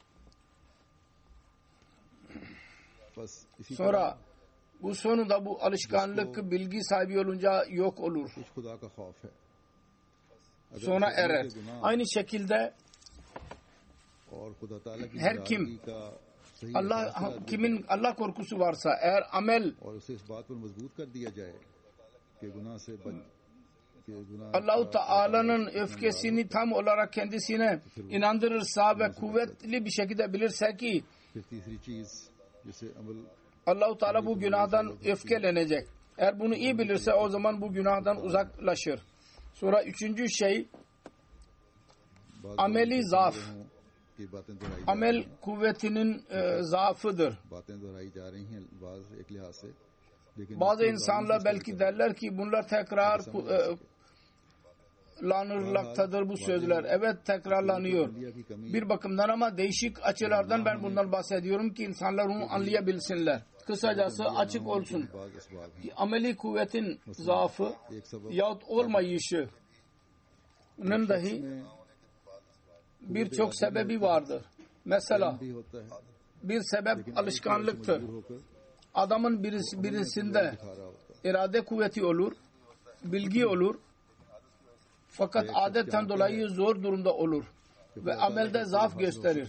बस इसी तरह Sonra bu sonunda bu alışkanlık bilgi sahibi olunca yok olur. कुछ खुदा का खौफ है अगर Sona उसके erer. दिल के गुनाह Aynı şekilde और खुदा ताला की her kim नाराजगी का सही Allah एहसास kimin Allah korkusu varsa eğer amel और उसे इस बात पर मजबूत कर दिया जाए कि गुनाह से बच कि गुनाह Allah-u Teala'nın öfkesini tam olarak kendisine inandırırsa ve kuvvetli bir şekilde bilirse ki फिर तीसरी चीज जिसे अमल Allah-u Teala bu günahdan öfkelenecek. Eğer bunu iyi bilirse o zaman bu günahdan uzaklaşır. Sonra üçüncü şey बात ameli zaaf. की बातें दोहराई जा Amel रही हैं, kuvvetinin e, zaafıdır. बातें दोहराई जा रही हैं बाज एक लिहाज से लेकिन Bazı insanlar belki derler ki bunlar tekrar e, lanırmaktadır bu sözler. Evet tekrarlanıyor. Bir bakımdan ama değişik açılardan ben bundan bahsediyorum ki insanlar onu anlayabilsinler. Kısacası açık olsun. बाज असबाब हैं Ki ameli kuvvetin zaafı एक सबब yahut olmayışının dahi में birçok sebebi vardır. Mesela भी होता है bir sebep alışkanlıktır. मजबूर होकर Adamın birisi, birisinde दिखा रहा होता है irade kuvveti olur, bilgi olur. Fakat adetten dolayı zor durumda olur. ve amelde zaaf gösterir.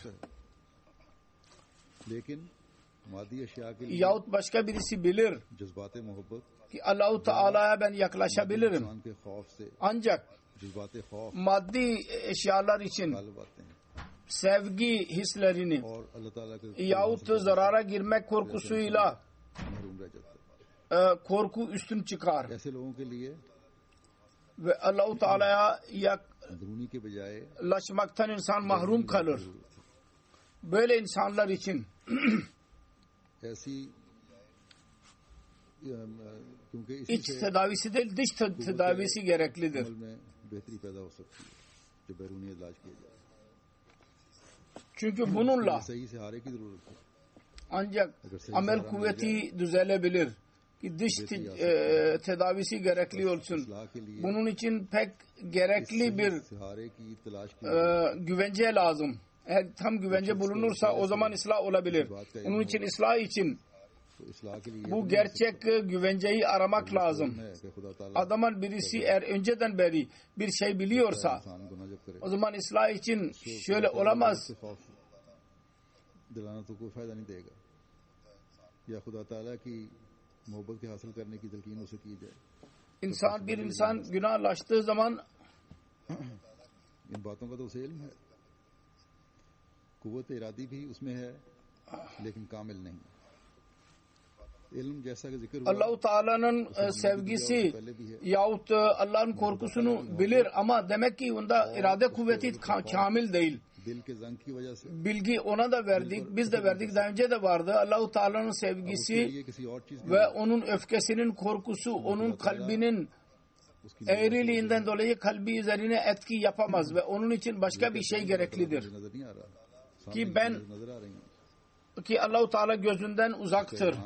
Yahut başka birisi bilir ki Allah-u Teala'ya ben yaklaşabilirim. Ancak maddi eşyalar için sevgi hislerini yahut zarara girmek korkusuyla e, korku üstün çıkar ve Allah-u Teala'ya yaklaşmaktan insan mahrum kalır. Böyle insanlar için iç tedavisi değil dış tedavisi gereklidir. Çünkü bununla ancak amel kuvveti düzelebilir ki dış e, tedavisi gerekli olsun. Bunun için pek gerekli bir e, güvence lazım. Eğer tam güvence bulunursa o zaman ıslah olabilir. Onun için ıslah için bu gerçek güvenceyi aramak lazım. Adamın birisi eğer önceden beri bir şey biliyorsa o zaman ıslah için şöyle olamaz. İnsan bir insan günahlaştığı zaman कुव्वत इरादी भी उसमें है लेकिन कामिल नहीं Allah-u Teala'nın sevgisi yahut Allah'ın korkusunu bilir ama demek ki onda irade kuvveti kamil değil. Bilgi ona da verdik, biz de verdik, daha önce de vardı. Allah-u Teala'nın sevgisi ve onun öfkesinin korkusu, onun kalbinin eğriliğinden dolayı kalbi üzerine etki yapamaz ve onun için başka bir şey gereklidir. Ki ben ki Allah-u Teala gözünden uzaktır.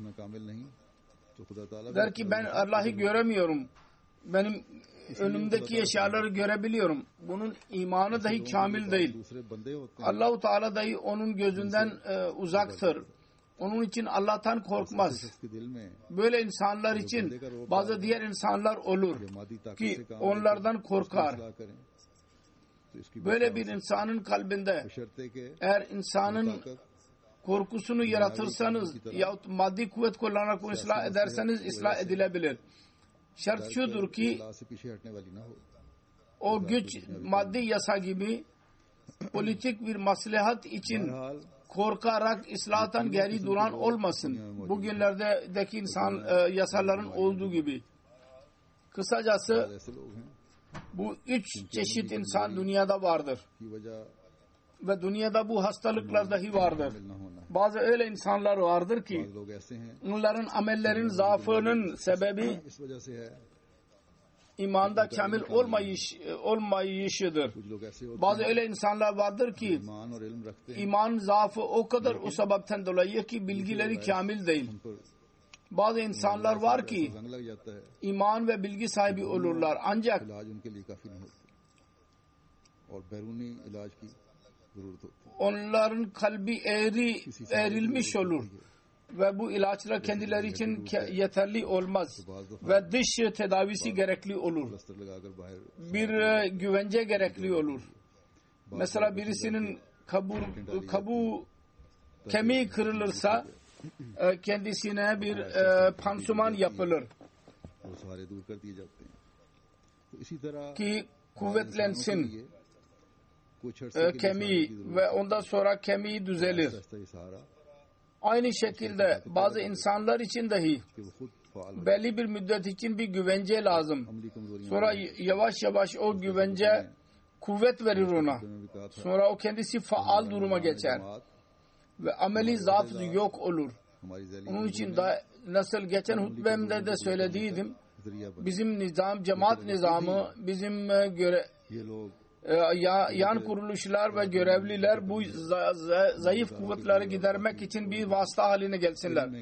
Der ki ben Allah'ı göremiyorum. Benim önümdeki eşyaları görebiliyorum. Bunun imanı dahi kamil değil. Allah-u Teala dahi onun gözünden e, uzaktır. Onun için Allah'tan korkmaz. Böyle insanlar için bazı diğer insanlar olur ki onlardan korkar. Böyle bir insanın kalbinde eğer insanın korkusunu yaratırsanız yahut maddi kuvvet kullanarak onu ıslah ederseniz ıslah edilebilir. Şart şudur ki o güç maddi yasa gibi politik bir maslahat için korkarak ıslahtan geri duran olmasın. Bugünlerdeki insan e, yasaların olduğu gibi. Kısacası bu üç çeşit insan dünyada vardır. Ve dünyada bu hastalıklar dahi vardır. Bazı öyle insanlar vardır ki onların amellerin zaafının sebebi imanda kamil olmayış, olmayışıdır. Bazı öyle insanlar vardır ki iman zaafı o kadar o sebepten dolayı ki bilgileri kamil değil. Bazı insanlar var ki iman ve bilgi sahibi olurlar ancak onların kalbi eğri, eğrilmiş olur ve bu ilaçlar kendileri için yeterli olmaz ve dış tedavisi gerekli olur. Bir güvence gerekli olur. Mesela birisinin kabu, kabu kemiği kırılırsa kendisine bir e, pansuman yapılır ki kuvvetlensin e, kemiği ve ondan sonra kemiği düzelir. Aynı şekilde bazı insanlar için dahi belli bir müddet için bir güvence lazım. Sonra yavaş yavaş o güvence kuvvet verir ona. Sonra o kendisi faal duruma geçer ve ameli zaaf yok olur. Onun için da nasıl geçen hutbemde de söylediydim, bizim nizam, cemaat nizamı, bizim göre yan kuruluşlar ve görevliler bu zayıf kuvvetleri gidermek için bir vasıta haline gelsinler.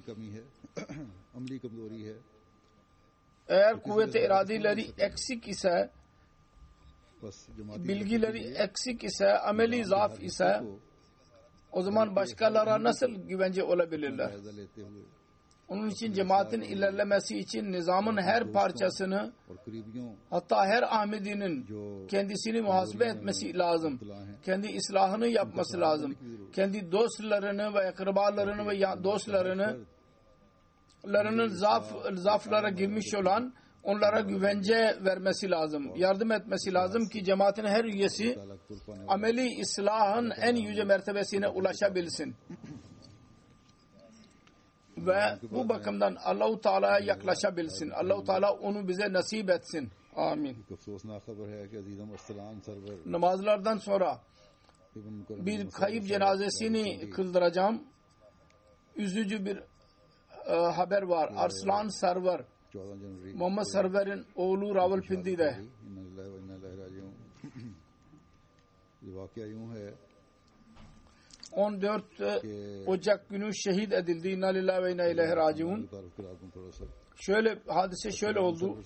Eğer kuvvet-i iradileri eksik ise, bilgileri eksik ise, ameli zaaf ise o zaman başkalarına nasıl güvence olabilirler? Onun için cemaatin ilerlemesi için nizamın her parçasını, hatta her Ahmedi'nin kendisini muhasebe etmesi lazım. Kendi islahını yapması lazım. Kendi dostlarını ve akrabalarını ve dostlarını larının zaaf, zaaflara girmiş olan onlara güvence vermesi lazım. Yardım etmesi lazım ki cemaatin her üyesi ameli islahın en yüce mertebesine ulaşabilsin. Ve bu bakımdan Allah-u Teala'ya yaklaşabilsin. Allah-u Teala onu bize nasip etsin. Amin. Namazlardan sonra bir kayıp cenazesini kıldıracağım. Üzücü bir e, haber var. Arslan Sarvar, Muhammed Sarvar'ın oğlu Rawalpindi'de. on dört Ocak günü şehit edildi. İnna lillahi ve inna ileyhi raciun. Şöyle hadise şöyle oldu.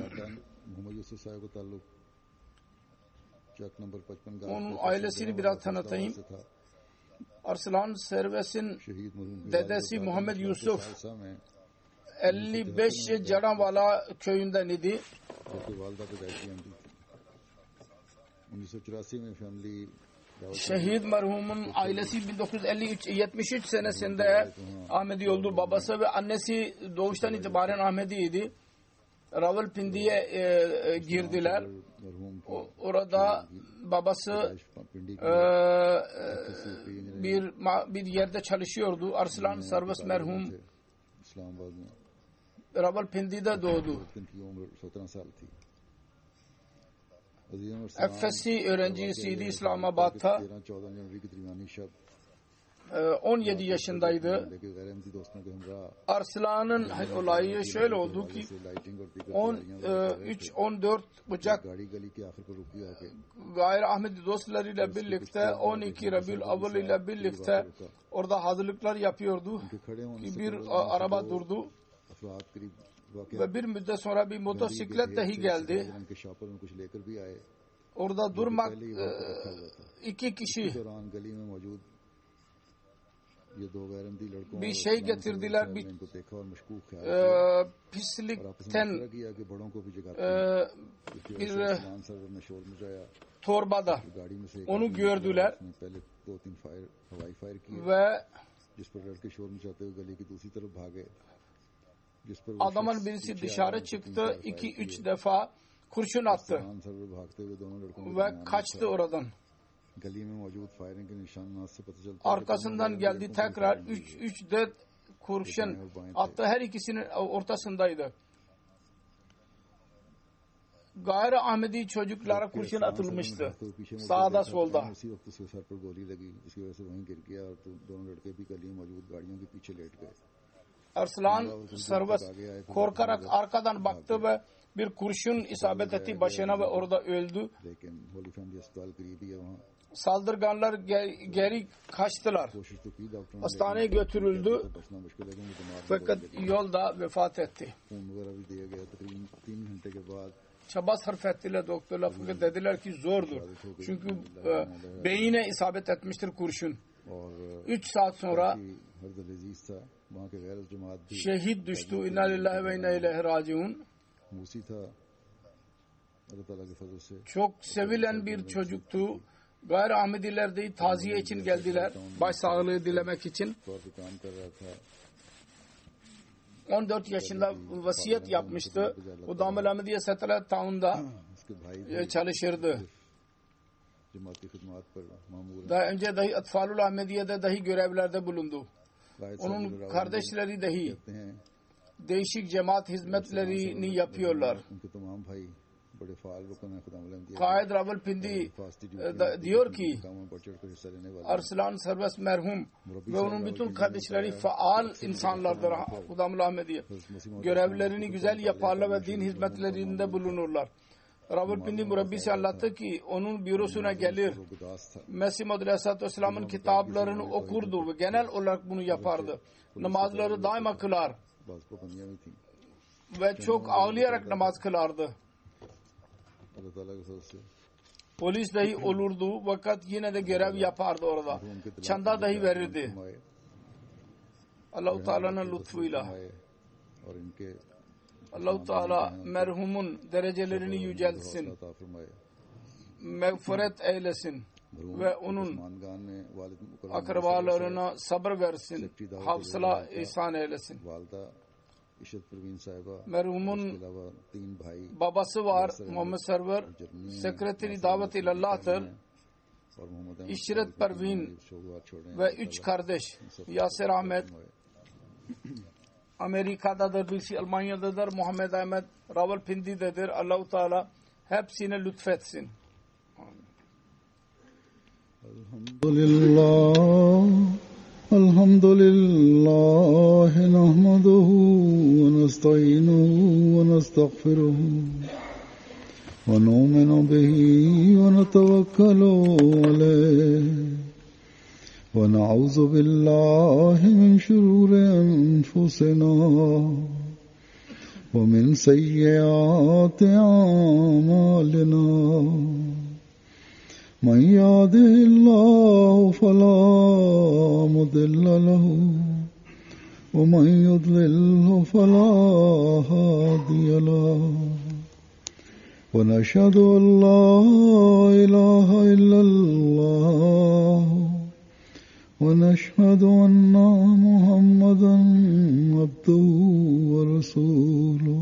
Onun ailesini biraz tanıtayım. Arslan Sarvar'ın dedesi Muhammed Yusuf elli beş Caranvala köyünden idi. Şehit merhumun ailesi bin dokuz yüz elli üç yetmiş üç senesinde Ahmedi oldu. Babası ve annesi doğuştan itibaren Ahmedi'ydi. Rawalpindi'ye e, girdiler. O, orada babası e, bir bir yerde çalışıyordu. Arslan Sarvar merhum Rawalpindi'de doğdu. F S C öğrencisiydi İslamabad'ta. on yedi yaşındaydı. Arslan'ın olayı şöyle oldu ki on üç on dört Ocak gayri Ahmedi dostlarıyla birlikte on iki Rabiul Avval ile birlikte orada hazırlıklar yapıyordu ki bir araba durdu ve bir müddet sonra bir motosiklet dahi geldi. Orada durmak iki kişi bir şey getirdiler, bir e, pislikten e, bir torbada onu gördüler ve adamın birisi dışarı çıktı, iki üç defa kurşun attı ve kaçtı oradan. Arkasından geldi tekrar üç üç dört kurşun attı. Her ikisinin ortasındaydı. Gayri Ahmedi çocuklara kurşun atılmıştı. Sağda solda. Arslan Sarvar korkarak arkadan baktı ve bir kurşun isabet etti başına ve orada öldü. Saldırganlar geri kaçtılar. Hastaneye götürüldü fakat yolda vefat etti. Çaba sarf ettiler doktorlar fakat dediler ki zordur. Çünkü e, beyine isabet etmiştir kurşun. Üç saat sonra şehit düştü. İnna lillahi ve inna ileyhi raciun. Çok sevilen bir çocuktu. Gayri Ahmediler de taziye için geldiler. Başsağlığı dilemek için. on dört yaşında vasiyet yapmıştı. O Damel Ahmediye Satellite Town'da çalışırdı. Daha önce dahi Atfalul Ahmediye'de dahi görevlerde bulundu. Onun kardeşleri dahi değişik cemaat hizmetlerini yapıyorlar. Kaid Rawalpindi diyor ki Arslan Sarvar merhum ve onun bütün kardeşleri faal insanlardır. Hudamul Ahmediye görevlerini güzel yaparlar ve din hizmetlerinde bulunurlar. Rawalpindi murabbisi anlattı ki onun bürosuna gelir, Mesih Muhammed Aleyhisselatü Vesselam'ın kitaplarını okurdu ve genel olarak bunu yapardı. Namazları daima kılar ve çok ağlayarak namaz kılardı. Polis dahi olurdu fakat yine de görev yapardı orada. Çanda dahi verirdi. Allah Teala ne lütfuyla और इनके Allah Teala merhumun derecelerini yüceltsin, mağfiret eylesin ve onun akrabalarına sabır versin, hafsala ihsan eylesin. Merhumun babası var Muhammed Server, sekreteri davet ilallahtır. İşret Pervin ve üç kardeş Yasir Ahmet Amerika'dadır, birisi Almanya'dadır, Muhammed Ahmet Rawalpindi'dedir. Allah-u Teala hepsine lütfetsin. Elhamdülillah Elhamdülillah nahmaduhu ve nesta'inuhu ve nestağfiruhu ve nu'minu bihi ve netevekkalu aleyh ve na'udzu billahi min şururi enfusina ve min seyyiati a'malina. من يهده الله فلا مضل له ومن يضلل فلا هادي له ونشهد أن لا إله إلا الله ونشهد أن محمدا عبده ورسوله.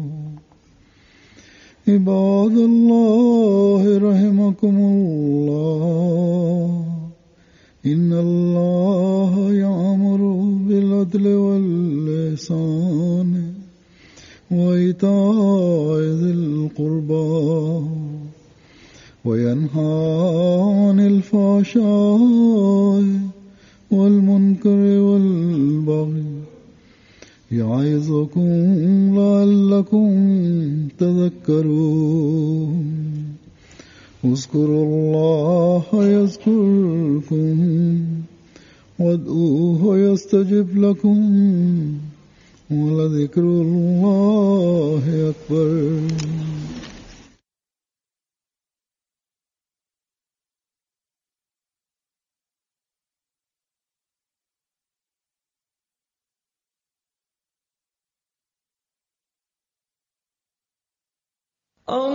عباد الله رحمكم الله إن الله يأمر بالعدل والإحسان وإيتاء ذي القربى وينهى عن الفحشاء والمنكر والبغي يعظكم لعلكم تذكرون. اذكروا الله يذكركم وادعوه يستجب لكم ولذكر الله أكبر.